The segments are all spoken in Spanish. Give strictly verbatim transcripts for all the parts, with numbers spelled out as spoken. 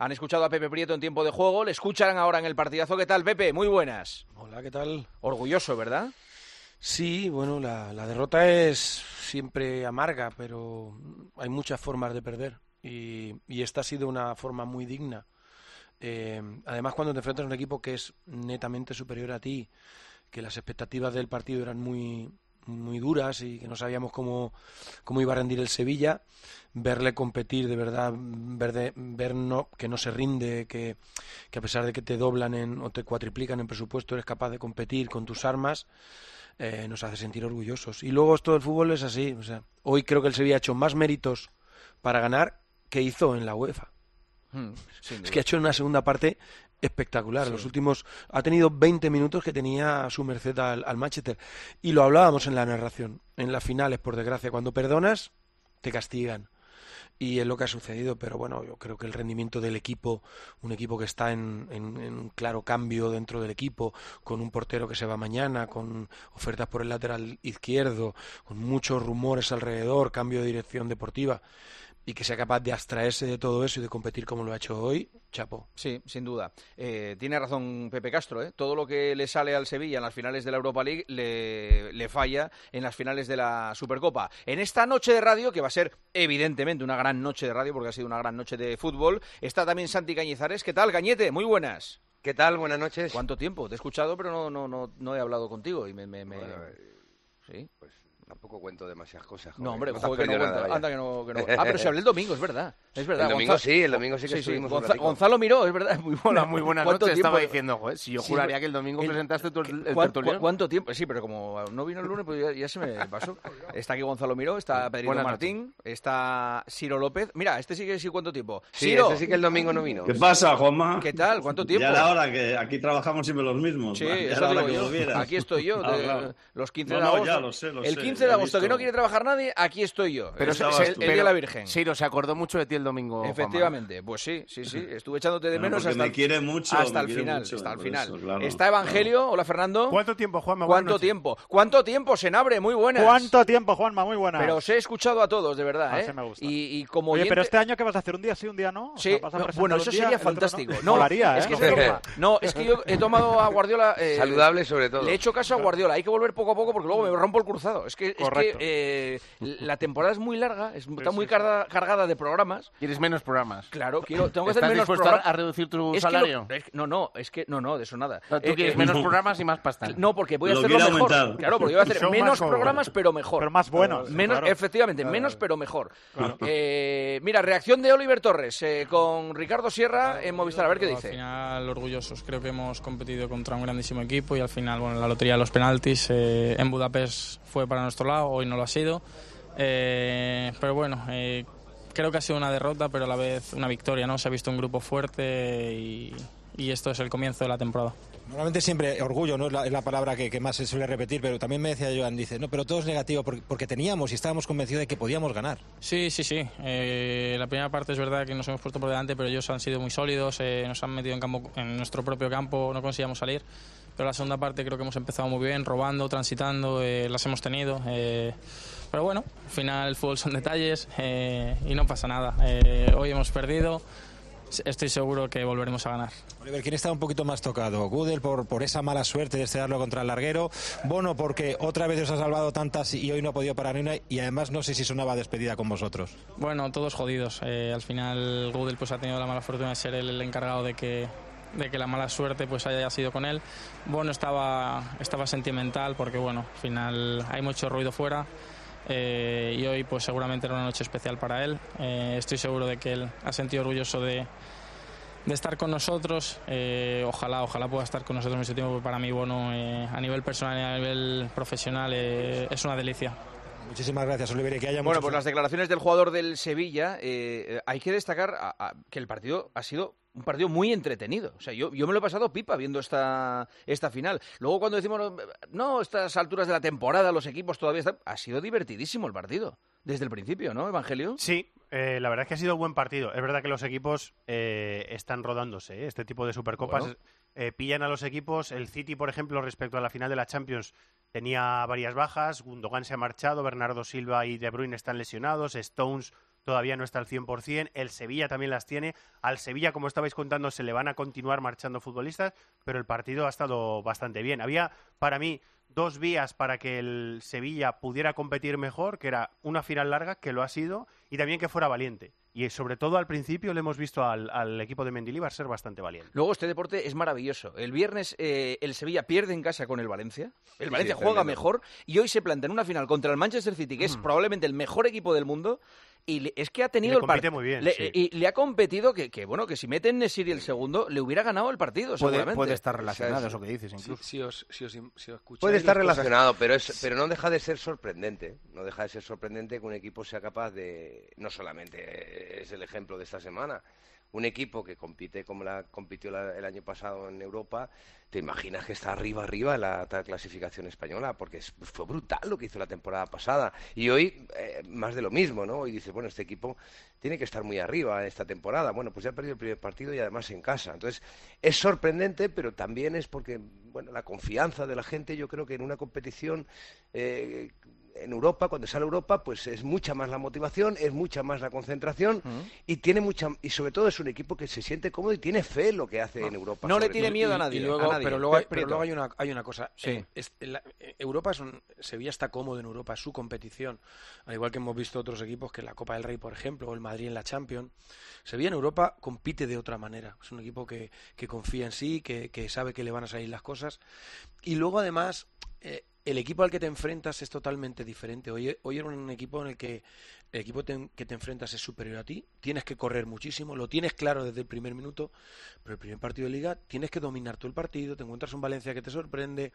Han escuchado a Pepe Prieto en tiempo de juego, le escucharán ahora en el partidazo. ¿Qué tal, Pepe? Muy buenas. Hola, ¿qué tal? Orgulloso, ¿verdad? Sí, bueno, la, la derrota es siempre amarga, pero hay muchas formas de perder y, y esta ha sido una forma muy digna. Eh, además, cuando te enfrentas a un equipo que es netamente superior a ti, que las expectativas del partido eran muy, muy duras y que no sabíamos cómo, cómo iba a rendir el Sevilla, verle competir de verdad, ver, de, ver no, que no se rinde, que, que a pesar de que te doblan en, o te cuatriplican en presupuesto, eres capaz de competir con tus armas. Eh, nos hace sentir orgullosos. Y luego esto del fútbol es así, o sea, hoy creo que el Sevilla ha hecho más méritos para ganar que hizo en la UEFA. Hmm, es que ha hecho una segunda parte espectacular. Sí. Los últimos ha tenido veinte minutos que tenía a su merced al, al Manchester. Y lo hablábamos en la narración. En las finales, por desgracia, cuando perdonas, te castigan. Y es lo que ha sucedido, pero bueno, yo creo que el rendimiento del equipo, un equipo que está en, en, en un claro cambio dentro del equipo, con un portero que se va mañana, con ofertas por el lateral izquierdo, con muchos rumores alrededor, cambio de dirección deportiva, y que sea capaz de abstraerse de todo eso y de competir como lo ha hecho hoy, chapo. Sí, sin duda. Eh, tiene razón Pepe Castro, ¿eh? Todo lo que le sale al Sevilla en las finales de la Europa League le, le falla en las finales de la Supercopa. En esta noche de radio, que va a ser evidentemente una gran noche de radio porque ha sido una gran noche de fútbol, está también Santi Cañizares. ¿Qué tal, Cañete? Muy buenas. ¿Qué tal? Buenas noches. ¿Cuánto tiempo? Te he escuchado, pero no, no, no, no he hablado contigo. Y me, me, me... Bueno, eh, ¿Sí? Pues tampoco cuento demasiadas cosas. Joder. No, hombre, no joder, que no cuenta. Anda, que no, que no. Ah, pero se habló el domingo, es verdad. Es verdad. El domingo Gonzalo... sí, el domingo sí que sí, estuvimos sí. un Gonza... Gonzalo Miró, es verdad. Muy buena, muy buena noche. Tiempo? Estaba diciendo, joder, si yo sí, juraría que el domingo el... presentaste tú el, el ¿Cuánto, tertulión. ¿Cuánto tiempo? Sí, pero como no vino el lunes, pues ya, ya se me pasó. Está aquí Gonzalo Miró, está Pedrito Buenas Martín, noches. Está Ciro López. Mira, este sí que sí, ¿cuánto tiempo? Sí, Ciro. este sí que el domingo no vino. ¿Qué pasa, Juanma? ¿Qué tal? ¿Cuánto tiempo? Ya era hora, que aquí trabajamos siempre los mismos. Sí, ya eso era digo hora yo. Aquí estoy yo, ah, de, claro. los quince no, de agosto. No, ya lo sé, lo el sé, quince de agosto, visto. que no quiere trabajar nadie, aquí estoy yo. Pero es, es el, el pero, Día de la Virgen. Ciro, se acordó mucho de ti el domingo, Efectivamente, Juanma. Pues sí, sí, sí. Estuve echándote de bueno, menos hasta, me el, quiere mucho, hasta me el quiere final. Mucho, hasta el final. Eso, claro, Está Evangelio. claro. Hola, Fernando. ¿Cuánto tiempo, Juanma? ¿Cuánto tiempo? ¿Cuánto tiempo, Senabre? Muy buenas. ¿Cuánto tiempo, Juanma? Muy buenas. Pero os he escuchado a todos, de verdad, ¿eh? Ah, me gusta. Y, y como Oye, oyente... pero este año, ¿qué vas a hacer? ¿Un día sí, un día no? O sí, sea, ¿vas a no, presentar bueno, un eso día, sería el otro fantástico. No, No, Molaría, es ¿eh? que, se no, es que yo he tomado a Guardiola... Eh, Saludable, sobre todo. Le he hecho caso a Guardiola. Hay que volver poco a poco porque luego me rompo el cruzado. Es que, es que eh, la temporada es muy larga, es, está muy carga, cargada de programas. ¿Quieres menos programas? Claro, quiero, tengo que hacer ¿Estás menos dispuesto programas. a reducir tu es salario? Que lo, es, no, no, es que no, no, de eso nada. Tú eh, quieres eh, menos no. programas y más pasta. No, porque voy a Lo hacerlo mejor. aumentar. Claro, porque voy a hacer menos programas, pero mejor. Pero más buenos. Menos, claro. Efectivamente, claro. menos pero mejor. Claro. Eh, mira, reacción de Oliver Torres eh, con Ricardo Sierra en Movistar. A ver qué dice. Al final, orgullosos. Creo que hemos competido contra un grandísimo equipo y al final, bueno, la lotería de los penaltis eh, en Budapest fue para nuestro lado, hoy no lo ha sido. Eh, pero bueno, eh, creo que ha sido una derrota, pero a la vez una victoria, ¿no? Se ha visto un grupo fuerte y, y esto es el comienzo de la temporada. Normalmente siempre orgullo, ¿no? Es la, es la palabra que, que más se suele repetir, pero también me decía Joan, dice, no, pero todo es negativo porque, porque teníamos y estábamos convencidos de que podíamos ganar. Sí, sí, sí. Eh, la primera parte es verdad que nos hemos puesto por delante, pero ellos han sido muy sólidos, eh, nos han metido en, campo, en nuestro propio campo, no conseguíamos salir. Pero la segunda parte creo que hemos empezado muy bien, robando, transitando, eh, las hemos tenido. Eh, pero bueno, al final el fútbol son detalles eh, y no pasa nada. Eh, hoy hemos perdido. Estoy seguro que volveremos a ganar. Oliver, ¿quién está un poquito más tocado? Gudel por, por esa mala suerte de estrellarlo contra el larguero. Bono porque otra vez os ha salvado tantas y hoy no ha podido parar ni una. Y además no sé si sonaba despedida con vosotros. Bueno, todos jodidos. Eh, al final Gudel pues, ha tenido la mala fortuna de ser el encargado de que, de que la mala suerte pues, haya sido con él. Bono estaba, estaba sentimental porque bueno, al final hay mucho ruido fuera. Eh, y hoy pues seguramente era una noche especial para él. Eh, estoy seguro de que él ha sentido orgulloso de, de estar con nosotros. Eh, ojalá, ojalá pueda estar con nosotros mucho tiempo, porque para mí Bono eh, a nivel personal y a nivel profesional eh, es una delicia. Muchísimas gracias, Oliver. Y que haya bueno, muchos... pues las declaraciones del jugador del Sevilla, eh, hay que destacar a, a, que el partido ha sido un partido muy entretenido. O sea, yo, yo me lo he pasado pipa viendo esta, esta final. Luego cuando decimos, no, estas alturas de la temporada, los equipos todavía están... Ha sido divertidísimo el partido, desde el principio, ¿no, Evangelio? Sí, eh, la verdad es que ha sido un buen partido. Es verdad que los equipos eh, están rodándose, ¿eh? Este tipo de Supercopas bueno. eh, pillan a los equipos. El City, por ejemplo, respecto a la final de la Champions, tenía varias bajas. Gundogan se ha marchado, Bernardo Silva y De Bruyne están lesionados, Stones todavía no está al cien por ciento, el Sevilla también las tiene, al Sevilla, como estabais contando, se le van a continuar marchando futbolistas, pero el partido ha estado bastante bien. Había, para mí, dos vías para que el Sevilla pudiera competir mejor, que era una final larga, que lo ha sido, y también que fuera valiente. Y sobre todo al principio le hemos visto al, al equipo de Mendilibar ser bastante valiente. Luego este deporte es maravilloso. El viernes eh, el Sevilla pierde en casa con el Valencia. El Valencia sí, juega mejor y hoy se plantea en una final contra el Manchester City, que mm. es probablemente el mejor equipo del mundo. Y le, es que ha tenido el partido muy bien, le, sí. y le ha competido que, que bueno que si mete en Nesiri el segundo le hubiera ganado el partido puede, seguramente. Puede estar relacionado, o sea, eso que dices incluso. Si, si os, si os, si os puede estar relacionado, pero es pero no deja de ser sorprendente. No deja de ser sorprendente que un equipo sea capaz de, no solamente es el ejemplo de esta semana, un equipo que compite como la compitió la, el año pasado en Europa, te imaginas que está arriba, arriba en la clasificación española, porque es, fue brutal lo que hizo la temporada pasada. Y hoy, eh, más de lo mismo, ¿no? Hoy dices, bueno, este equipo tiene que estar muy arriba en esta temporada. Bueno, pues ya ha perdido el primer partido y además en casa. Entonces, es sorprendente, pero también es porque, bueno, la confianza de la gente, yo creo que en una competición... Eh, en Europa, cuando sale Europa, pues es mucha más la motivación, es mucha más la concentración uh-huh. y tiene mucha y sobre todo es un equipo que se siente cómodo y tiene fe en lo que hace no, en Europa. No le tiene todo. miedo y, a nadie. Y luego, a nadie. Pero luego, hay, pero luego hay una hay una cosa. Sí. Eh, es, la, eh, Europa es un, Sevilla está cómodo en Europa, es su competición. Al igual que hemos visto otros equipos que en la Copa del Rey, por ejemplo, o el Madrid en la Champions. Sevilla en Europa compite de otra manera. Es un equipo que, que confía en sí, que, que sabe que le van a salir las cosas. Y luego además eh, el equipo al que te enfrentas es totalmente diferente. Hoy, hoy era un equipo en el que el equipo te, que te enfrentas es superior a ti, tienes que correr muchísimo, lo tienes claro desde el primer minuto, pero el primer partido de Liga tienes que dominar todo el partido, te encuentras un Valencia que te sorprende,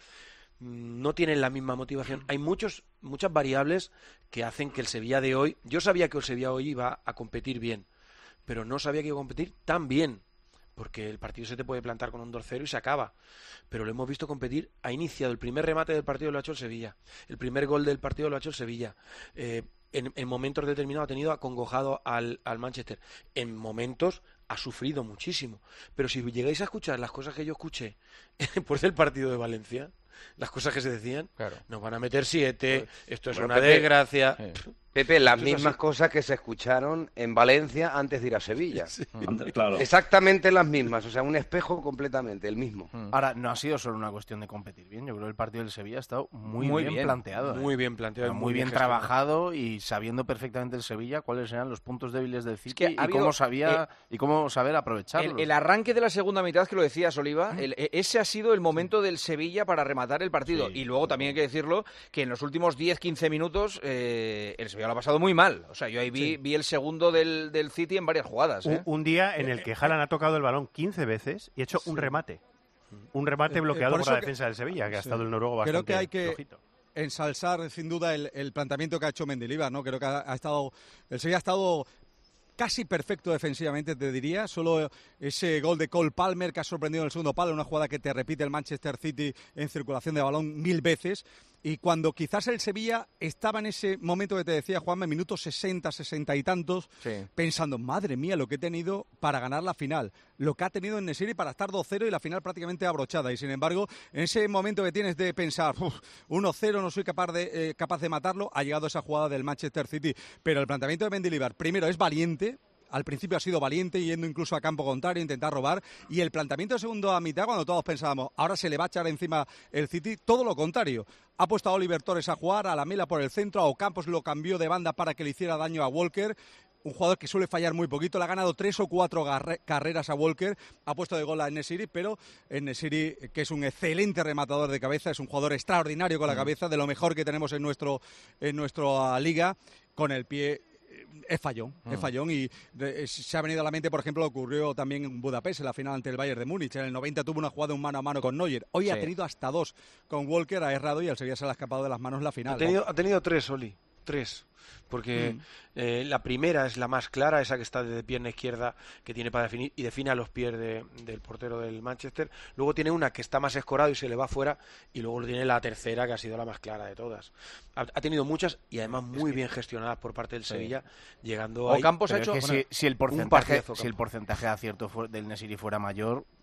no tienen la misma motivación. Hay muchos muchas variables que hacen que el Sevilla de hoy, yo sabía que el Sevilla hoy iba a competir bien, pero no sabía que iba a competir tan bien. Porque el partido se te puede plantar con un dos cero y se acaba. Pero lo hemos visto competir. Ha iniciado el primer remate del partido, lo ha hecho el Sevilla. El primer gol del partido lo ha hecho el Sevilla. Eh, en, en momentos determinados ha tenido acongojado al, al Manchester. En momentos ha sufrido muchísimo. Pero si llegáis a escuchar las cosas que yo escuché después del partido de Valencia, las cosas que se decían, claro. Nos van a meter siete, pues, esto es bueno, una Pepe, desgracia. Eh. Pepe, las mismas cosas que se escucharon en Valencia antes de ir a Sevilla. Sí. Claro. Exactamente las mismas, o sea, un espejo completamente, el mismo. Ahora, no ha sido solo una cuestión de competir bien, yo creo que el partido del Sevilla ha estado muy, muy bien, bien planteado. Muy ¿eh? bien planteado. Muy, muy bien, bien trabajado y sabiendo perfectamente el Sevilla cuáles eran los puntos débiles del City es que y, cómo sabía, eh, y cómo saber aprovecharlos. El, el arranque de la segunda mitad, que lo decías, Oliva, el, ese ha sido el momento del Sevilla para rematar el partido. Sí, y luego también hay que decirlo que en los últimos diez quince minutos eh, el Sevilla lo ha pasado muy mal. O sea, yo ahí vi, sí. vi el segundo del, del City en varias jugadas. ¿eh? Un, un día en el que Haaland ha tocado el balón quince veces y ha hecho sí. un remate. Un remate bloqueado eh, por, por la defensa que, del Sevilla, que ha sí. estado el noruego bastante Creo que hay que flojito. ensalzar, sin duda, el, el planteamiento que ha hecho Mendilibar, ¿no? Creo que ha, ha estado... El Sevilla ha estado... casi perfecto defensivamente, te diría. Solo ese gol de Cole Palmer que ha sorprendido en el segundo palo, una jugada que te repite el Manchester City en circulación de balón mil veces. Y cuando quizás el Sevilla estaba en ese momento que te decía, Juanma, en minutos sesenta, sesenta y tantos, sí. pensando, madre mía, lo que he tenido para ganar la final, lo que ha tenido en Nesiri para estar dos cero y la final prácticamente abrochada. Y sin embargo, en ese momento que tienes de pensar, uno cero, no soy capaz de, eh, capaz de matarlo, ha llegado esa jugada del Manchester City. Pero el planteamiento de Mendilibar, primero, es valiente. Al principio ha sido valiente, yendo incluso a campo contrario, intentar robar. Y el planteamiento de segundo a mitad, cuando todos pensábamos, ahora se le va a echar encima el City, todo lo contrario. Ha puesto a Oliver Torres a jugar, a Lamela por el centro, a Ocampos lo cambió de banda para que le hiciera daño a Walker. Un jugador que suele fallar muy poquito, le ha ganado tres o cuatro carreras a Walker, ha puesto de gol a Nesiri, pero Nesiri, que es un excelente rematador de cabeza, es un jugador extraordinario con la cabeza, de lo mejor que tenemos en, nuestro, en nuestra liga, con el pie... Es fallón, mm. es fallón y de, se ha venido a la mente, por ejemplo, ocurrió también en Budapest, en la final ante el Bayern de Múnich. En el noventa tuvo una jugada un mano a mano con Neuer. Hoy sí. ha tenido hasta dos con Walker, ha errado y el Sevilla se le ha escapado de las manos la final. Ha tenido, ¿no? ha tenido tres, Oli, tres. Porque mm. eh, la primera es la más clara, esa que está de pierna izquierda, que tiene para definir y define a los pies de, del portero del Manchester. Luego tiene una que está más escorado y se le va fuera, y luego tiene la tercera, que ha sido la más clara de todas. Ha, ha tenido muchas y además muy bien gestionadas por parte del sí. Sevilla, llegando a... Ocampos ha hecho... Es que si, si, el porcentaje, si el porcentaje de acierto del Nesiri fuera mayor...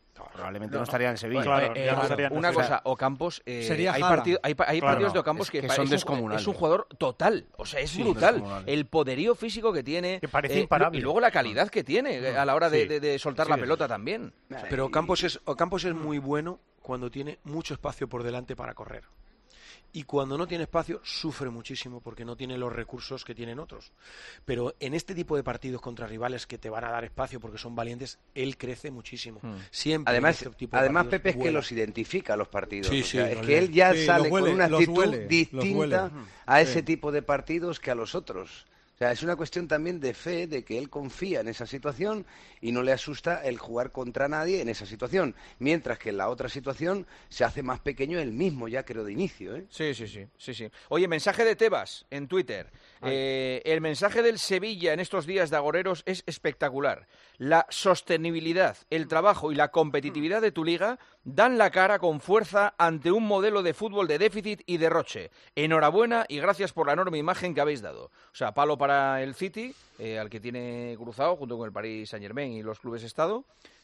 Probablemente no, no estaría en Sevilla. Claro, eh, ya no eh, estaría en una Sevilla. cosa, Ocampos, eh, Sería hay, Haaland. partido, hay, hay Claro, partidos no, de Ocampos es que, que pa- son es, un, descomunales. es un jugador total, o sea, es Sí, brutal. descomunales. El poderío físico que tiene Que parece eh, imparable. y luego la calidad que tiene eh, a la hora de, Sí. de- de soltar Sí, la sí. pelota también. Pero Ocampos es, Ocampos es muy bueno cuando tiene mucho espacio por delante para correr. Y cuando no tiene espacio, sufre muchísimo porque no tiene los recursos que tienen otros. Pero en este tipo de partidos contra rivales que te van a dar espacio porque son valientes, él crece muchísimo. Mm. Siempre. Además, en este tipo de además partidos Pepe es que vuela. los identifica los partidos. Sí, o sí, sea, los es que lee. él ya Sí, sale los huele, con una los actitud huele, los distinta huele. a ese Sí. tipo de partidos que a los otros. O sea, es una cuestión también de fe, de que él confía en esa situación y no le asusta el jugar contra nadie en esa situación. Mientras que en la otra situación se hace más pequeño él mismo, ya creo, de inicio, ¿eh? Sí, sí, sí, sí, sí. Oye, mensaje de Tebas en Twitter. Eh, el mensaje del Sevilla en estos días de agoreros es espectacular. La sostenibilidad, el trabajo y la competitividad de tu liga dan la cara con fuerza ante un modelo de fútbol de déficit y derroche. Enhorabuena y gracias por la enorme imagen que habéis dado. O sea, palo para el City, eh, al que tiene cruzado junto con el Paris Saint-Germain y los clubes Estado.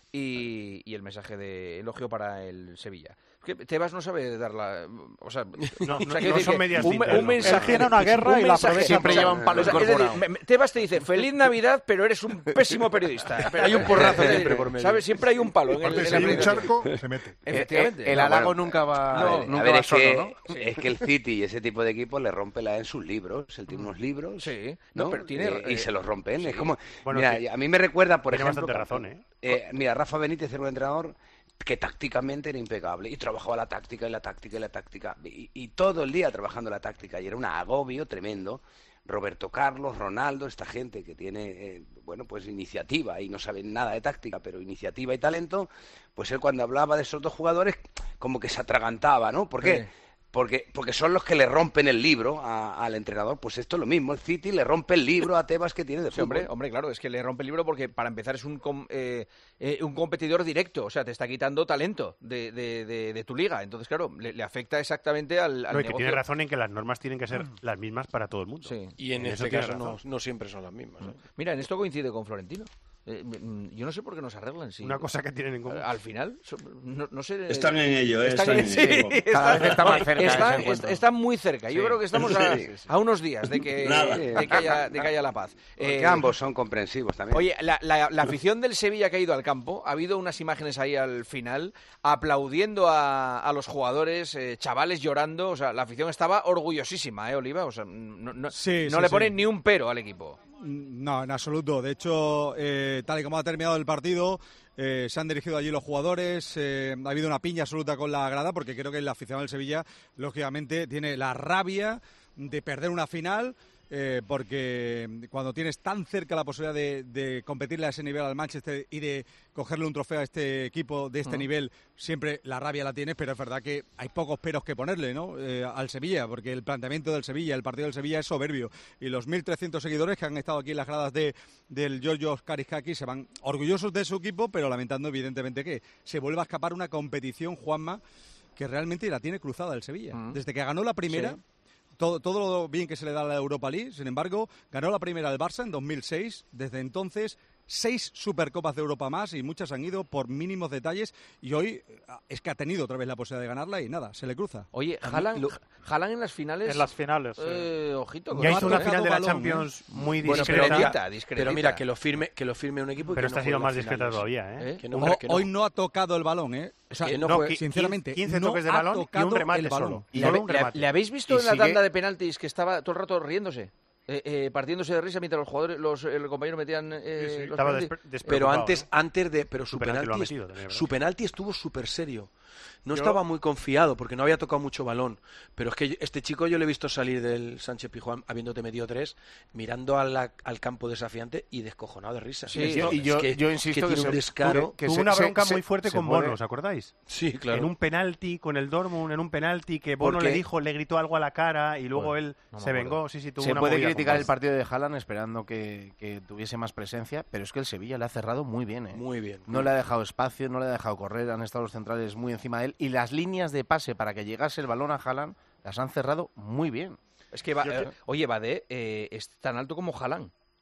Y, y el mensaje de elogio para el Sevilla. Que Tebas no sabe dar la... O sea, No, o sea, no, quiero no decir son que medias un, tintas, un no. mensaje... Él tiene una guerra un y la mensaje- aprovecha Siempre todo. lleva un palo O sea, es decir, incorporado. me- me- Tebas te dice, feliz Navidad, pero eres un pésimo periodista. Pero- Hay un porrazo eh, siempre por medio. ¿Sabes? Siempre hay un palo en, el, Aparte, en si la hay un presentación. charco, se mete. Efectivamente. El, el No, halago bueno, nunca va, A ver, nunca a ver, va es, solo, que, ¿no? es que el City y ese tipo de equipos le rompe la en sus libros. Él tiene unos libros, Sí. ¿no? No, pero tiene... Eh, y eh, se los rompen. sí. Es como... Bueno, mira, que- a mí me recuerda, por tiene ejemplo... bastante razón, ¿eh? eh, mira, Rafa Benítez era un entrenador que tácticamente era impecable y trabajaba la táctica y la táctica y la táctica y, y todo el día trabajando la táctica y era un agobio tremendo. Roberto Carlos, Ronaldo, esta gente que tiene, eh, bueno, pues iniciativa y no saben nada de táctica, pero iniciativa y talento, pues él cuando hablaba de esos dos jugadores como que se atragantaba, ¿no? ¿Por qué? Sí. Porque, porque son los que le rompen el libro a- al entrenador. Pues esto es lo mismo, el City le rompe el libro a Tebas que tiene de Sí, fútbol. hombre, hombre, claro, es que le rompe el libro porque para empezar es un, com- eh, eh, un competidor directo, o sea, te está quitando talento de, de- de- de tu liga, entonces claro, le, le afecta exactamente al, al No, y que negocio. tiene razón en que las normas tienen que ser las mismas para todo el mundo. Sí. Y en, En este eso tiene caso no, razón. no siempre son las mismas. ¿eh? Mira, en esto coincide con Florentino. Eh, mm, yo no sé por qué nos arreglan. Si, Una cosa que tienen en común. Al final, so- no, no sé. Están en ello, eh, Están están en- en sí, ello. Cada están- vez está más cerca Están, ese encuentro. están muy cerca. Yo Sí. creo que estamos a, Sí, sí. a unos días de que, Nada. de que, haya, de que haya la paz. Porque Eh, ambos son comprensivos también. Oye, la, la- la afición del Sevilla que ha ido al campo, ha habido unas imágenes ahí al final aplaudiendo a, a los jugadores, eh, chavales llorando, o sea, la afición estaba orgullosísima, ¿eh, Oliva? O sea, no, no, Sí, no sí, le sí. ponen ni un pero al equipo. No, en absoluto. De hecho, eh, tal y como ha terminado el partido, eh, se han dirigido allí los jugadores. Eh, ha habido una piña absoluta con la grada, porque creo que el aficionado del Sevilla, lógicamente, tiene la rabia de perder una final. Eh, porque cuando tienes tan cerca la posibilidad de, de competirle a ese nivel al Manchester y de cogerle un trofeo a este equipo de este Mm. nivel, siempre la rabia la tienes, pero es verdad que hay pocos peros que ponerle, ¿no? Eh, al Sevilla, porque el planteamiento del Sevilla, el partido del Sevilla es soberbio, y los mil trescientos seguidores que han estado aquí en las gradas de, del Giorgio Kariskakis se van orgullosos de su equipo, pero lamentando evidentemente que se vuelva a escapar una competición, Juanma, que realmente la tiene cruzada el Sevilla. Mm. Desde que ganó la primera... Sí. Todo, todo lo bien que se le da a la Europa League, sin embargo, ganó la primera el Barça en dos mil seis. Desde entonces, seis Supercopas de Europa más y muchas han ido por mínimos detalles. Y hoy eh, es que ha tenido otra vez la posibilidad de ganarla y nada, se le cruza. Oye, A mí Haaland, lo- Haaland en las finales... En las finales. sí. eh, ojito. con Ya no hizo ha una esto, ¿eh? final de la tocado balón, Champions muy Bueno, discreta. pero mira, discretita, discretita. pero mira, que lo firme, que lo firme un equipo y Pero que esta no ha sido juegue más en discreta finales. todavía, ¿eh? ¿Eh? Que no, Ho- que no. Hoy no ha tocado el balón, ¿eh? O sea, Que no No, juegue- qui- sinceramente, quince no toques de ha balón y un tocado remate el balón. solo. ¿Le, Solo habe- un le- remate. le habéis visto Y en la sigue- tanda de penaltis que estaba todo el rato riéndose? Eh, eh, partiéndose de risa mientras los jugadores, los el compañero metían eh, Sí, sí, los estaba penaltis. despe- Pero despreocupado, antes, ¿no? antes de, pero su Su penalti penalti, lo ha es- metido también, ¿verdad? su penalti estuvo súper serio. No Yo- estaba muy confiado porque no había tocado mucho balón. Pero es que yo- este chico yo le he visto salir del Sánchez Pizjuán habiéndote metido tres, mirando a la- al campo desafiante y descojonado de risa. Sí, Es yo- que- y yo, es que- yo insisto que que, tiene se- un descaro. que Tuvo se- una se- bronca se- muy fuerte se con puede- Bono, ¿os acordáis? Sí, claro. En un penalti con el Dortmund, en un penalti que Bono Porque- le dijo, le gritó algo a la cara y luego Bueno, él no me se acuerdo. vengó. Sí, sí, tuvo Se una puede movida con criticar Bono. el partido de Haaland esperando que, que tuviese más presencia, pero es que el Sevilla le ha cerrado muy bien. ¿eh? Muy bien. No le ha dejado espacio, no le ha dejado correr, han estado los centrales muy encima de él y las líneas de pase para que llegase el balón a Haaland las han cerrado muy bien. Es que, va, Yo eh, creo- oye, Badé eh, es tan alto como Haaland.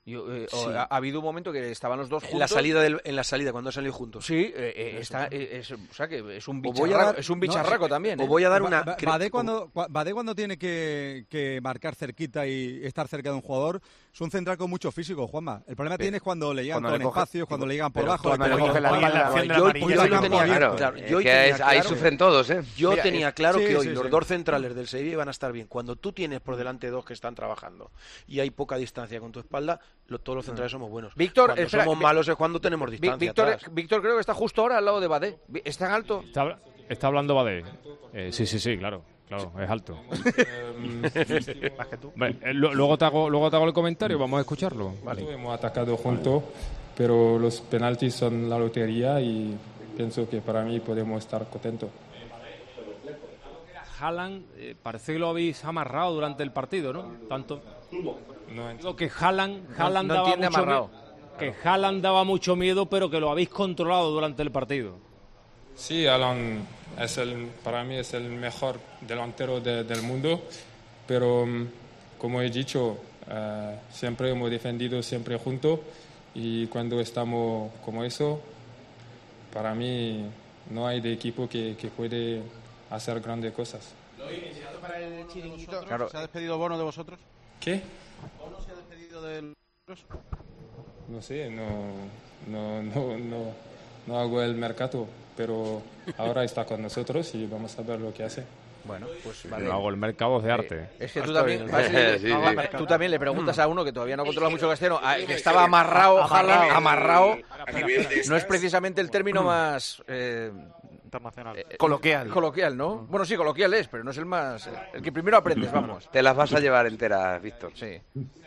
Yo, eh, Sí. ha, ha habido un momento que estaban los dos juntos. En la salida, del, en la salida cuando han salido juntos. Sí, eh, eh, está, eh, es, o sea que es un Os voy a bicharraco, dar- es un no, bicharraco sí, también. os ¿eh? voy a dar una... Ba- cre- Badé cuando, cua- Badé cuando tiene que, que marcar cerquita y estar cerca de un jugador, es un central con mucho físico, Juanma. El problema Pero- tiene es cuando le llegan cuando con le coge- espacios, cuando le llegan por pero abajo. cuando le cogen coge la por Hoy en abajo. la acción de la Yo- amarilla yo se hoy lo campo tenía abierto. Claro, Claro, es yo hoy que tenía es- ahí claro- sufren todos, ¿eh? Yo Mira, tenía eh, claro sí, que hoy sí, los sí. dos centrales del Sevilla iban a estar bien. Cuando tú tienes por delante dos que están trabajando y hay poca distancia con tu espalda, lo- todos los centrales somos buenos. Víctor, cuando espera, somos Vi- malos es cuando tenemos Vi- distancia Víctor, atrás. Víctor creo que está justo ahora al lado de Badé. Vi- ¿Está en alto? ¿Está, está hablando Badé? Eh, sí, sí, sí, claro. Claro, es alto. Más que tú. Vale, eh, lo- luego, te hago, luego te hago el comentario, vamos a escucharlo. Hemos atacado juntos, pero los penaltis son la lotería y pienso que para mí podemos estar contentos. Haaland, eh, parece que lo habéis amarrado durante el partido, ¿no? Tanto. No ent- Lo que Haaland, Haaland no daba entiende mucho amarrado. miedo. Que Haaland daba mucho miedo, pero que lo habéis controlado durante el partido. Sí, Alan es el, para mí es el mejor delantero de- del mundo, pero mm, como he dicho, eh, siempre hemos defendido siempre juntos y cuando estamos como eso, para mí no hay de equipo que, que puede hacer grandes cosas. Claro. ¿Se ha despedido Bono de vosotros? ¿Qué? ¿Bono se ha despedido de vosotros? No sé, no, no, no, no, no hago el mercado, pero ahora está con nosotros y vamos a ver lo que hace. Bueno, pues vale. No hago el mercado de arte. Es que tú Está también, bien. Basili, Sí, sí. ah, tú también le preguntas a uno que todavía no controla mucho castellano, a- que estaba amarrado, Haaland, amarrado. No es precisamente el término más eh, Internacional. eh, Coloquial. coloquial, ¿no? Bueno, sí, coloquial es, pero no es el más, el que primero aprendes, vamos. Te las vas a llevar enteras, Víctor. Sí.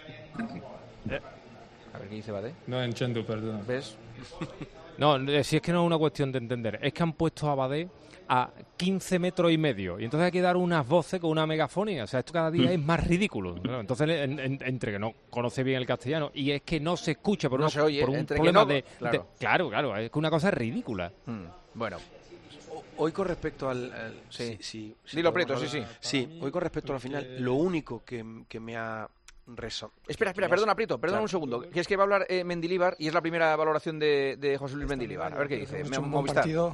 A ver qué dice Badé. No entiendo, perdón. ¿Ves? No, eh, si es que no es una cuestión de entender, es que han puesto a Badé a quince metros y medio y entonces hay que dar unas voces con una megafonía, o sea, esto cada día es más ridículo, ¿no? Entonces en- en- entre que no conoce bien el castellano y es que no se escucha por, No una- se oye, por un entre que problema no- de, claro. de- claro, claro, es que una cosa ridícula. Mm, bueno, Hoy con respecto al... al- Sí. sí, sí, Dilo, podemos Prieto, sí, hablar. Sí, hoy con respecto a la final, lo único que, que me ha resonado... espera, espera, perdona, Prieto, perdona un segundo, que es que va a hablar eh, Mendilibar y es la primera valoración de, de José Luis Mendilibar. A ver qué dice. Hemos Me- hecho un buen Movistar. partido,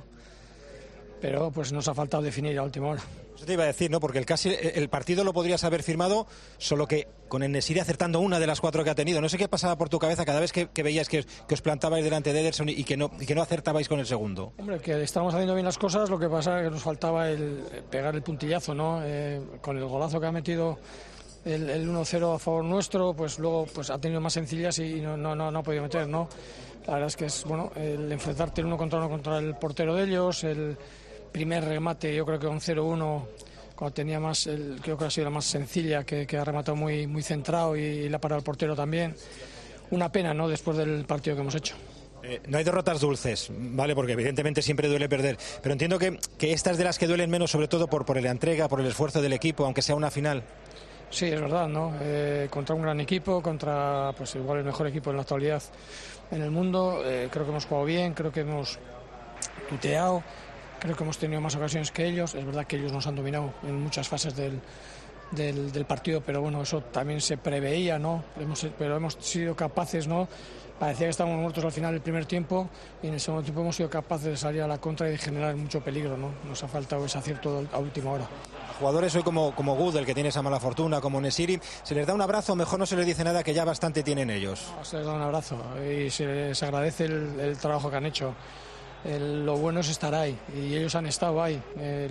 pero pues nos ha faltado definir a última hora. Eso te iba a decir, ¿no? Porque el, casi, el partido lo podrías haber firmado, solo que con En-Nesyri acertando una de las cuatro que ha tenido. No sé qué pasaba por tu cabeza cada vez que, que veías que, que os plantabais delante de Ederson y, y, que no, y que no acertabais con el segundo. Hombre, que estábamos haciendo bien las cosas, lo que pasa es que nos faltaba el eh, pegar el puntillazo, ¿no? Eh, con el golazo que ha metido el, el uno cero a favor nuestro, pues luego pues ha tenido más sencillas y no, no, no, no ha podido meter, ¿no? La verdad es que es, bueno, el enfrentarte el uno contra uno contra el portero de ellos, el primer remate, yo creo que un cero uno, cuando tenía más, el, creo que ha sido la más sencilla, que, que ha rematado muy, muy centrado y, la ha parado el portero también. Una pena, ¿no?, después del partido que hemos hecho. Eh, no hay derrotas dulces, ¿vale? Porque evidentemente siempre duele perder. Pero entiendo que, que esta es de las que duelen menos, sobre todo por, por la entrega, por el esfuerzo del equipo, aunque sea una final. Sí, es verdad, ¿no? Eh, contra un gran equipo, contra pues igual el mejor equipo en la actualidad en el mundo. Eh, creo que hemos jugado bien, creo que hemos tuteado, creo que hemos tenido más ocasiones que ellos. Es verdad que ellos nos han dominado en muchas fases del, del, del partido, pero bueno, eso también se preveía, ¿no? Hemos, pero hemos sido capaces, ¿no? Parecía que estábamos muertos al final del primer tiempo y en el segundo tiempo hemos sido capaces de salir a la contra y de generar mucho peligro, ¿no? Nos ha faltado ese acierto a última hora. A jugadores hoy como, como Gudel, que tiene esa mala fortuna, como En-Nesyri, ¿se les da un abrazo o mejor no se les dice nada, que ya bastante tienen ellos? Se les da un abrazo y se les agradece el, el trabajo que han hecho. El, lo bueno es estar ahí y ellos han estado ahí. El,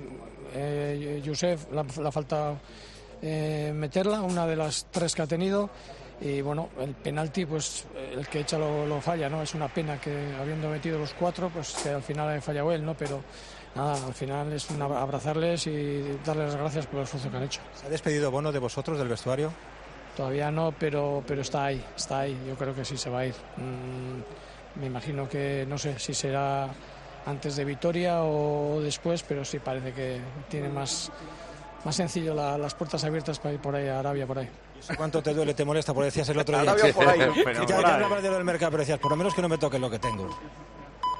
eh, Josep, la, la falta eh, meterla, una de las tres que ha tenido. Y bueno, el penalti, pues el que echa lo, lo falla, ¿no? Es una pena que habiendo metido los cuatro, pues que al final haya fallado él, ¿no? Pero nada, al final es una, abrazarles y darles las gracias por el esfuerzo que han hecho. ¿Se ha despedido Bono de vosotros, del vestuario? Todavía no, pero, pero está ahí, está ahí. Yo creo que sí se va a ir. Mm, me imagino que, no sé si será antes de Vitoria o después, pero sí parece que tiene más, más sencillo la, las puertas abiertas para ir por ahí a Arabia, por ahí. ¿Cuánto te duele, te molesta? Porque decías el otro día. Arabia por ahí, Ya, pero ya, por ya ahí. hablabas de lo del mercado, pero decías, por lo menos que no me toquen lo que tengo.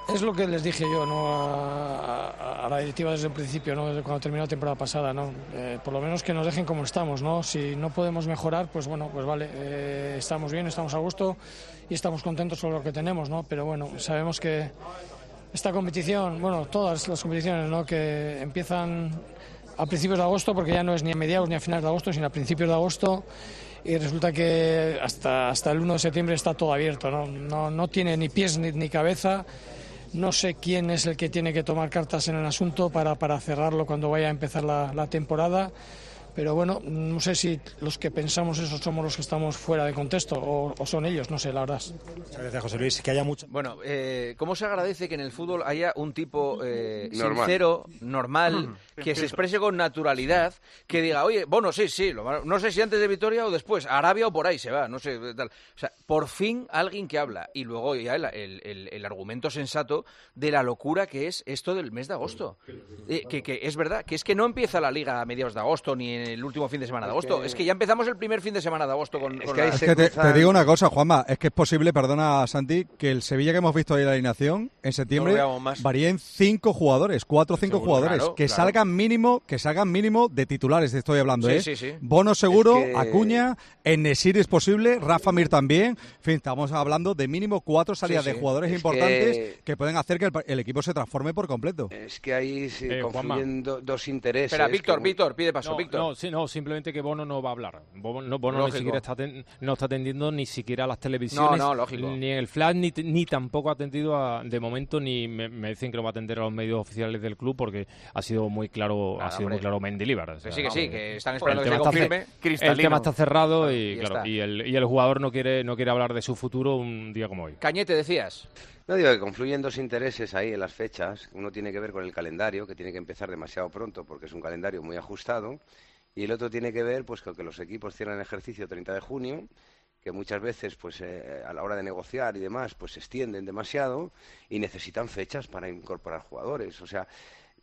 Es lo que les dije yo, ¿no? a, a, a la directiva desde el principio, ¿no? Desde cuando terminó la temporada pasada, ¿no? Eh, por lo menos que nos dejen como estamos, ¿no? Si no podemos mejorar, pues bueno, pues vale, eh, estamos bien, estamos a gusto y estamos contentos con lo que tenemos, ¿no? Pero bueno, sabemos que esta competición, bueno, todas las competiciones, ¿no? Que empiezan a principios de agosto, porque ya no es ni a mediados ni a finales de agosto, sino a principios de agosto. Y resulta que hasta, hasta el uno de septiembre está todo abierto, ¿no? No, no tiene ni pies ni, ni cabeza. No sé quién es el que tiene que tomar cartas en el asunto para, para cerrarlo cuando vaya a empezar la, la temporada. Pero bueno, no sé si los que pensamos eso somos los que estamos fuera de contexto o, o son ellos, no sé, la verdad. Muchas gracias, José Luis. Que haya mucho. Bueno, eh, ¿cómo se agradece que en el fútbol haya un tipo eh, Normal. sincero, normal, que se exprese con naturalidad, que diga, oye, bueno, sí, sí, lo, no sé si antes de Vitoria o después, a Arabia o por ahí se va, no sé, tal. O sea, por fin alguien que habla. Y luego ya el, el, el, el argumento sensato de la locura que es esto del mes de agosto. Eh, que, que es verdad, que es que no empieza la Liga a mediados de agosto ni en el último fin de semana de agosto. Es que, es que ya empezamos el primer fin de semana de agosto con, es con que, la... es que te, te digo una cosa, Juanma, es que es posible, perdona Santi, que el Sevilla que hemos visto ahí en la alineación en septiembre No varía en cinco jugadores, cuatro o cinco Seguro, jugadores, claro, que claro. salgan mínimo, que salgan mínimo de titulares, te estoy hablando, Sí, ¿eh? sí, sí. Bono seguro, Es que- Acuña, En-Nesyri es posible, Rafa Mir también. En fin, estamos hablando de mínimo cuatro salidas Sí, sí. de jugadores Es importantes que- que... pueden hacer que el, el equipo se transforme por completo. Es que ahí se Eh, confluyen do- dos intereses. Espera, Víctor, que- Víctor, pide paso, No, Víctor. no, sí, no, simplemente que Bono no va a hablar. Bono, no, Bono ni Lógico. siquiera está, aten- no está atendiendo ni siquiera a las televisiones, No, no, lógico. ni en el Flash, ni, t- ni tampoco ha atendido a, de momento, ni me, me dicen que no va a atender a los medios oficiales del club porque ha sido muy claro, Nada, ha sido hombre. muy claro Mendilibar. O sea, Que sí, que sí, eh, que están el esperando que tema se está confirme. cer- El tema está cerrado Claro, y, y ya claro, está. y, el, y el jugador no quiere, no quiere hablar de su futuro un día como hoy. Cañete, decías. No digo que confluyen dos intereses ahí en las fechas. Uno tiene que ver con el calendario, que tiene que empezar demasiado pronto porque es un calendario muy ajustado. Y el otro tiene que ver pues con que los equipos cierran ejercicio treinta de junio, que muchas veces pues eh, a la hora de negociar y demás pues se extienden demasiado y necesitan fechas para incorporar jugadores. O sea,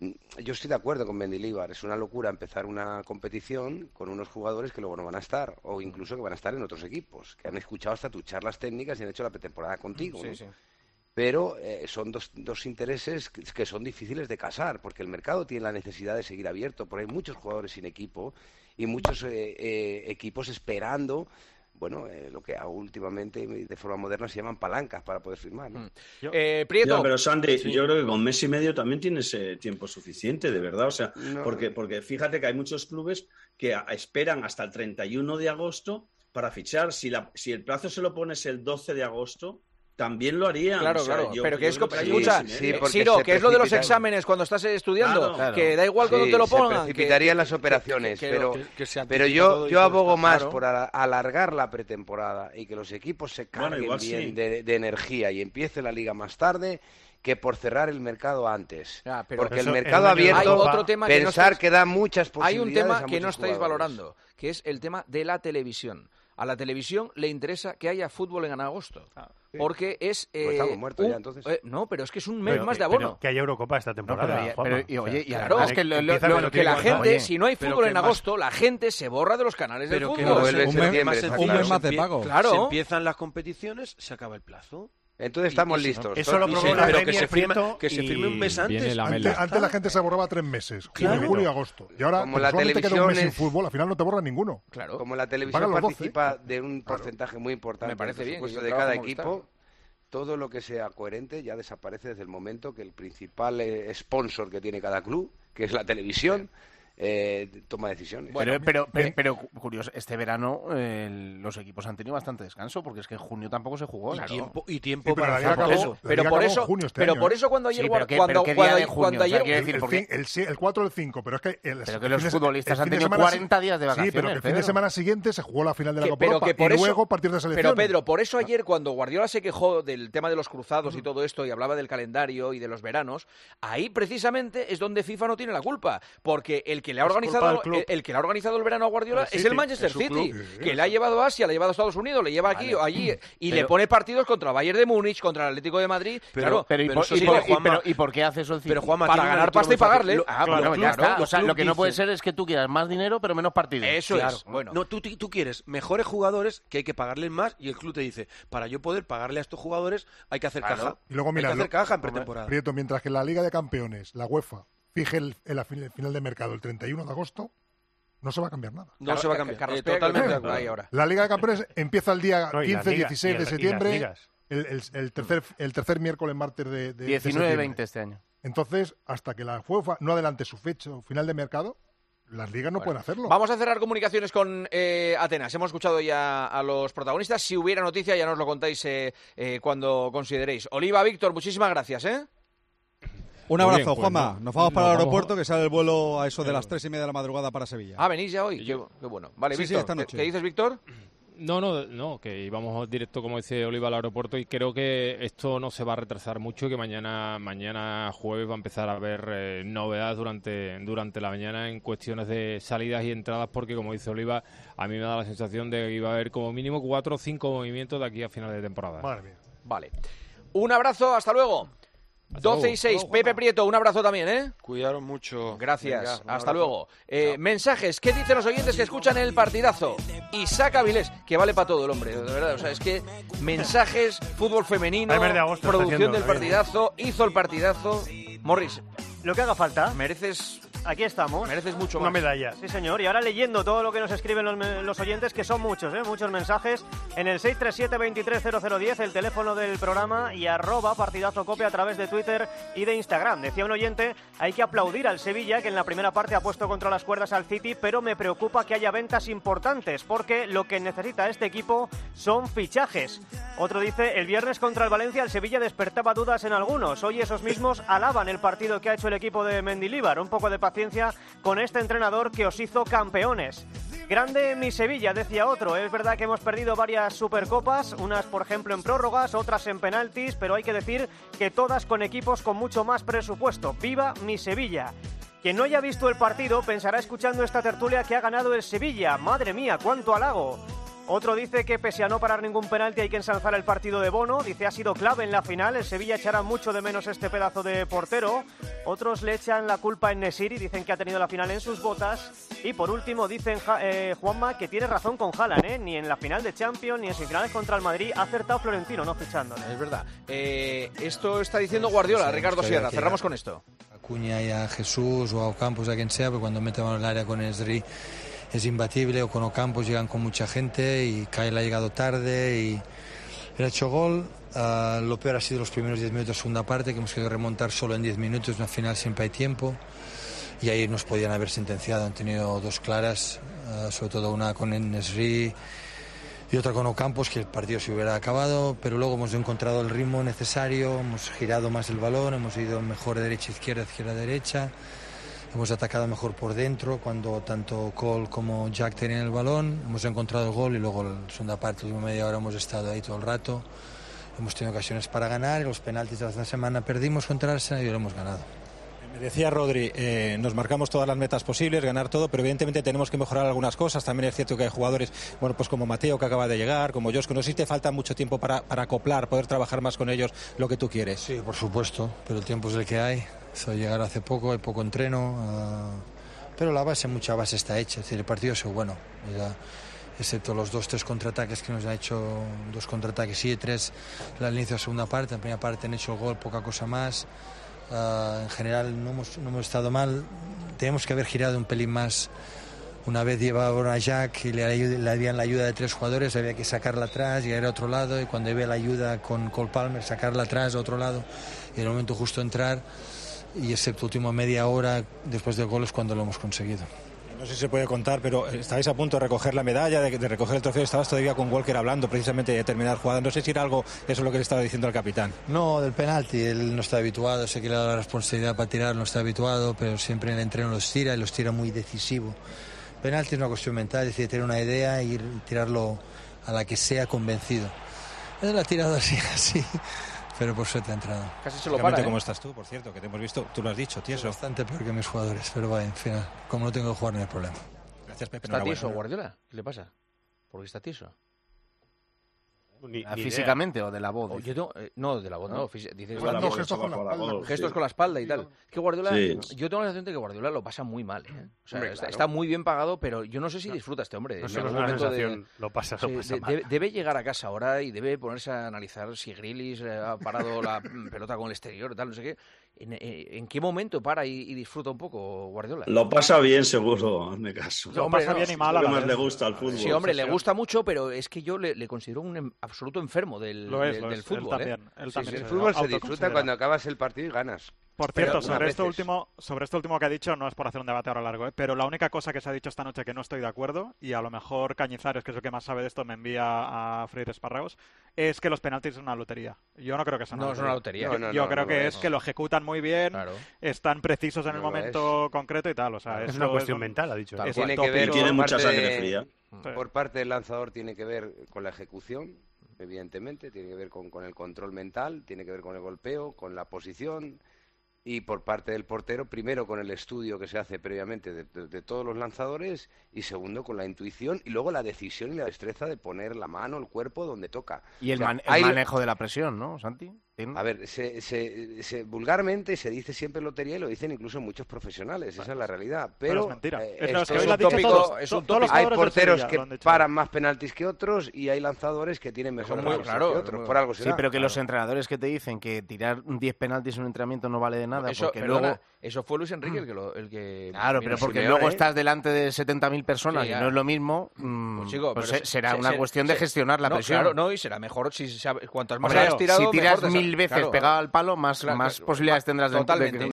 yo estoy de acuerdo con Mendilibar, es una locura empezar una competición con unos jugadores que luego no van a estar, o incluso que van a estar en otros equipos, que han escuchado hasta tus charlas técnicas y han hecho la pretemporada contigo, Sí, ¿no? sí. Pero eh, son dos, dos intereses que, que son difíciles de casar, porque el mercado tiene la necesidad de seguir abierto, porque hay muchos jugadores sin equipo y muchos eh, eh, equipos esperando, bueno, eh, lo que últimamente de forma moderna se llaman palancas para poder firmar, ¿no? Eh, Prieto. Ya, pero Sandy, yo creo que con mes y medio también tienes eh, tiempo suficiente, de verdad. O sea, No. porque, porque fíjate que hay muchos clubes que a- esperan hasta el treinta y uno de agosto para fichar. Si, la, si el plazo se lo pones el doce de agosto, también lo harían. Claro, O sea, claro, yo- pero que yo es creo que hay hay mes mucha... y medio. sí, porque Ciro, se que es lo de los precipita- exámenes cuando estás estudiando, Claro. que da igual cuando Sí, te lo se pongan. que- precipitarían las operaciones, que- que- pero, que- que se pero anticipa yo, todo y yo todo abogo está más claro. por a- alargar la pretemporada y que los equipos se Bueno, carguen igual bien sí. de, de energía y empiece la liga más tarde que por cerrar el mercado antes. Ah, pero Porque el eso, mercado en un año de abierto, Copa- Hay otro tema que no pensar estáis- que da muchas Hay posibilidades un tema a que no muchos estáis jugadores. valorando, que es el tema de la televisión. A la televisión le interesa que haya fútbol en agosto. Porque es... Pues eh, estamos muertos un- ya, entonces. eh, no, pero es que es un mes Pero más que- de abono. pero que haya Eurocopa esta temporada. pero ya- Juanma. pero- y, O sea, oye, y Claro, además que lo- lo- empieza lo- con Lo el que la tiempo gente, Oye, si no hay pero fútbol que en más- agosto, la gente se borra de los canales del Pero que fútbol. no vuelve un, mes, septiembre, más, está un claro. mes más de Se empie- pago. Claro. Se empiezan las competiciones, se acaba el plazo. Entonces estamos Y- y- listos. Eso lo Y probó se- la pero que Premier se firma, Prieto que se y- firme un mes antes. Viene la antes- mela. Antes, antes la gente se borraba tres meses, junio, Claro. julio y agosto. Y ahora, Como como la solamente queda un televisión mes sin es- fútbol, al final no te borra ninguno. Claro. Como la televisión Pagan los doce. participa de un porcentaje muy importante Me parece del bien, que presupuesto yo de trabajo cada en Movistar. equipo, todo lo que sea coherente ya desaparece desde el momento que el principal eh, sponsor que tiene cada club, que es la televisión, eh, toma decisiones. Pero, pero, pero, pero, curioso, este verano eh, los equipos han tenido bastante descanso, porque es que en junio tampoco se jugó. Y Claro. tiempo, y Sí, tiempo pero la para liga hacer acabó, eso. la Pero liga por acabó eso, en junio este pero año, por ¿eh? eso cuando ayer Sí, pero guar- qué- cuando pero qué día cuando, de junio, cuando o sea, ayer quiero El, decir, el porque- fin- el sí- el cuatro o el cinco, pero es que... El, Pero que el los fin de- futbolistas el han fin de tenido semana cuarenta días de Sí, vacaciones, pero que el fin de Pedro. semana siguiente se jugó la final de la Que- Copa pero Europa que por y eso- luego partidos de selección. Pero Pedro, por eso ayer cuando Guardiola se quejó del tema de los cruzados y todo esto y hablaba del calendario y de los veranos, ahí precisamente es donde FIFA no tiene la culpa, porque el que le ha Es organizado culpa del club. el, el que le ha organizado el verano a Guardiola El es City, el Manchester es su City, club. que le ha llevado a Asia, le ha llevado a Estados Unidos, le lleva aquí, Vale. allí y Pero- le pone partidos contra el Bayern de Múnich, contra el Atlético de Madrid. Pero, claro, pero, ¿y, pero por, eso y sí, por- Juanma- y pero- ¿y por qué hace eso el City? Pero Juanma, para tiene una ganar lectura pasta y muy fácil. pagarle. Lo- Ah, claro, bueno, los ya clubes- está. O los sea, lo clubes que no puede dicen- ser es que tú quieras más dinero pero menos partidos. Eso Claro. es. Bueno, No, tú, tú quieres mejores jugadores que hay que pagarles más y el club te dice, para yo poder pagarle a estos jugadores hay que hacer Claro. caja. Y luego, mira, hay que hacer lo- caja en pretemporada. Prieto, mientras que la Liga de Campeones, la UEFA, fije el, el, el final de mercado el treinta y uno de agosto, no se va a cambiar nada. No se va a cambiar. Carlos Eh, Pérez, totalmente que- de acuerdo. ahí ahora. La Liga de Campeones empieza el día No, y la quince liga- dieciséis y de el- y las septiembre, ligas. el, el- el tercer, el tercer miércoles martes de, de, de diecinueve septiembre. veinte este año. Entonces, hasta que la UEFA no adelante su fecha o final de mercado, las ligas no Bueno, pueden hacerlo. Vamos a cerrar comunicaciones con eh, Atenas. Hemos escuchado ya a los protagonistas. Si hubiera noticia, ya nos lo contáis eh, eh, cuando consideréis. Oliva, Víctor, muchísimas gracias, ¿eh? Un Muy abrazo, bien, pues, Juanma. no- Nos vamos nos para el vamos- aeropuerto, que sale el vuelo a eso de las tres y media de la madrugada para Sevilla. Ah, venís ya hoy. Qué, qué bueno. Vale, Sí, sí, Víctor, esta ¿qué- noche. ¿qué dices, Víctor? No, no, no, que íbamos directo, como dice Oliva, al aeropuerto y creo que esto no se va a retrasar mucho y que mañana mañana jueves va a empezar a haber eh, novedades durante, durante la mañana en cuestiones de salidas y entradas porque, como dice Oliva, a mí me da la sensación de que iba a haber como mínimo cuatro o cinco movimientos de aquí a final de temporada. Madre mía. Vale. Un abrazo, hasta luego. doce y seis, Pepe Prieto, un abrazo también, ¿eh? Cuidaros mucho. Gracias, Venga, un hasta abrazo. luego. Eh, mensajes, ¿qué dicen los oyentes que escuchan el partidazo? Isaac Avilés, que vale para todo el hombre, de verdad, o sea, es que mensajes, fútbol femenino, Primer de agosto está producción haciendo, del David. partidazo, hizo el partidazo. Morris, Lo que haga falta. mereces, Aquí estamos. mereces mucho Una más. medalla. Sí, señor. Y ahora leyendo todo lo que nos escriben los, me- los oyentes, que son muchos, ¿eh? Muchos mensajes, en el seis tres siete, veintitrés cero cero diez, el teléfono del programa, y arroba partidazo cope a través de Twitter y de Instagram. Decía un oyente, hay que aplaudir al Sevilla, que en la primera parte ha puesto contra las cuerdas al City, pero me preocupa que haya ventas importantes, porque lo que necesita este equipo son fichajes. Otro dice, el viernes contra el Valencia el Sevilla despertaba dudas en algunos. Hoy esos mismos alaban el partido que ha hecho el equipo de Mendilibar. Un poco de paciencia con este entrenador que os hizo campeones. Grande mi Sevilla, decía otro. Es verdad que hemos perdido varias supercopas, unas por ejemplo en prórrogas, otras en penaltis, pero hay que decir que todas con equipos con mucho más presupuesto. ¡Viva mi Sevilla! Quien no haya visto el partido pensará escuchando esta tertulia que ha ganado el Sevilla. ¡Madre mía, cuánto halago! Otro dice que pese a no parar ningún penalti hay que ensalzar el partido de Bono. Dice ha sido clave en la final. El Sevilla echará mucho de menos este pedazo de portero. Otros le echan la culpa en Nesiri. Dicen que ha tenido la final en sus botas. Y por último dicen Ja- eh, Juanma que tiene razón con Haaland, ¿eh? Ni en la final de Champions ni en semifinales contra el Madrid ha acertado Florentino no fichándole. Es verdad. Eh, esto está diciendo Guardiola, Sí, Ricardo gustaría Sierra. que- Cerramos con esto. Acuña y a Jesús o a Ocampos, a quien sea, pero cuando mete mano en el área con Esri es imbatible, o con Ocampos llegan con mucha gente y Kyle ha llegado tarde y él ha hecho gol. Uh, lo peor ha sido los primeros diez minutos de segunda parte, que hemos querido remontar solo en diez minutos, en una final siempre hay tiempo y ahí nos podían haber sentenciado, han tenido dos claras, uh, sobre todo una con Esri y otra con Ocampos, que el partido se hubiera acabado, pero luego hemos encontrado el ritmo necesario, hemos girado más el balón, hemos ido mejor de derecha-izquierda, izquierda-derecha, hemos atacado mejor por dentro cuando tanto Cole como Jack tenían el balón, hemos encontrado el gol y luego en la segunda parte, la última media hora, hemos estado ahí todo el rato, hemos tenido ocasiones para ganar y los penaltis de la semana perdimos contra el Arsenal y lo hemos ganado. Me decía Rodri, eh, nos marcamos todas las metas posibles, ganar todo, pero evidentemente tenemos que mejorar algunas cosas. También es cierto que hay jugadores, bueno, pues como Mateo, que acaba de llegar, como Josko, no sé si te falta mucho tiempo para, para acoplar, poder trabajar más con ellos lo que tú quieres. Sí, por supuesto, pero el tiempo es el que hay. Soy llegar hace poco, hay poco entreno, uh, pero la base, mucha base está hecha. Es decir, el partido es bueno, ya, excepto los dos, tres contraataques que nos ha hecho, dos contraataques y tres al inicio de la segunda parte. En la primera parte han hecho el gol, poca cosa más. Uh, en general no hemos, no hemos estado mal, tenemos que haber girado un pelín más. Una vez llevaban a Jack y le, ayud- le habían la ayuda de tres jugadores, había que sacarla atrás y ir a otro lado, y cuando había la ayuda con Cole Palmer, sacarla atrás a otro lado y en el momento justo entrar, y excepto última media hora después del gol es cuando lo hemos conseguido. No sé si se puede contar, pero estabais a punto de recoger la medalla, de, de recoger el trofeo, estabas todavía con Walker hablando precisamente de determinadas jugadas. No sé si era algo, eso es lo que le estaba diciendo al capitán. No, del penalti, él no está habituado, sé que le ha dado la responsabilidad para tirar, no está habituado, pero siempre en el entreno los tira y los tira muy decisivo. Penalti es una cuestión mental, es decir, tener una idea y ir, tirarlo a la que sea convencido. Él lo ha tirado así, así, pero por suerte ha entrado. Casi se lo para, ¿eh? ¿Cómo estás tú, por cierto? Que te hemos visto, tú lo has dicho, tieso. Bastante peor que mis jugadores, pero vaya, en final, como no tengo que jugar no hay problema. Gracias, Pepe. ¿Está tieso Guardiola? ¿Qué le pasa? ¿Por qué está tieso? Ni, Ah, ni ¿Físicamente o de la voz? Oh, yo tengo, eh, no, de la voz, no. no dices, Haciendo gestos con la espalda. Gestos sí. con la espalda y tal. Que Guardiola, Sí. yo tengo la sensación de que Guardiola lo pasa muy mal. ¿eh? O sea, Hombre, está, claro. está muy bien pagado, pero yo no sé si disfruta este hombre. No En sé, algún es una momento de- sensación, lo pasa, lo Sí, pasa de- mal. debe, debe llegar a casa ahora y debe ponerse a analizar si Grealish eh, ha parado la pelota con el exterior, tal, no sé qué. ¿En, en, en qué momento para y, y disfruta un poco Guardiola? Lo pasa bien, seguro, hazme caso. Lo pasa bien y mal Es a lo la que más vez. le gusta al fútbol. Sí, hombre, le gusta mucho, pero es que yo le, le considero un em- absoluto enfermo del, Lo es, de- lo del es. fútbol. Él también, ¿eh? él Sí, también sí, El sí. fútbol se autoconsidera. disfruta cuando acabas el partido y ganas. Por Pero cierto, unas sobre esto, veces. último, sobre esto último que ha dicho, no es por hacer un debate ahora largo, ¿eh? pero la única cosa que se ha dicho esta noche que no estoy de acuerdo, y a lo mejor Cañizares, que es el que más sabe de esto, me envía a freír espárragos, es que los penaltis son una lotería. Yo no creo que sea una No, es lotería. una lotería. Yo, No, no, yo no, creo no que lo es es. que lo ejecutan muy bien, Claro. están precisos en el No lo momento concreto y tal. O sea, Es esto una cuestión un- mental, ha dicho. es Tiene un que ver tópico. tiene por mucha parte sangre de- fría. Sí. Por parte del lanzador tiene que ver con la ejecución, evidentemente, tiene que ver con, con el control mental, tiene que ver con el golpeo, con la posición, y por parte del portero, primero con el estudio que se hace previamente de, de- de todos los lanzadores, y segundo con la intuición y luego la decisión y la destreza de poner la mano, el cuerpo donde toca. Y el, O sea, man- el hay- manejo de la presión, ¿no, Santi? ¿Entiendes? A ver, se, se- se- vulgarmente se dice siempre lotería y lo dicen incluso muchos profesionales, esa es la realidad. Pero, Pero es mentira. eh, Es lo esto que hoy es lo un han dicho tópico, todos, es to- un todos los tópico. Hay jugadores del porteros Sevilla que lo han dicho. paran más penaltis que otros y hay lanzadores que tienen mejores muy reflejos claro, que otros, muy- por algo Sí, será. pero que Claro. los entrenadores que te dicen que tirar diez penaltis en un entrenamiento no vale de nada, Eso, porque perdona, luego... eso fue Luis Enrique el que... Lo, el que Claro, mira, pero porque Simeone, luego ¿eh? estás delante de setenta mil personas Sí, y ya. no es lo mismo, mm, Pues, chico, pues pero se- se- será se- una se- cuestión de se- gestionar la no, presión. Claro, no, y será mejor si sabe, cuantas más Hombre, hayas tirado, si tiras mejor te mil sale. veces Claro. pegado al palo, más, Claro, más claro, posibilidades tendrás de, totalmente. de que